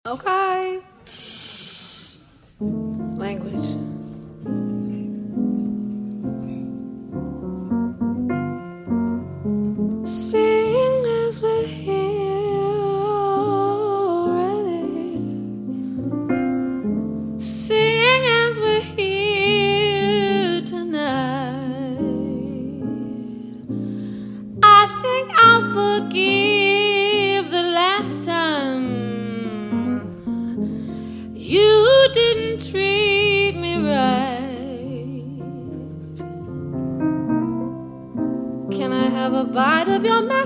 Okay. Language. Seeing as we're here already, seeing as we're here tonight, I think I'll forgive the last time you didn't treat me right. Can I have a bite of your mouth?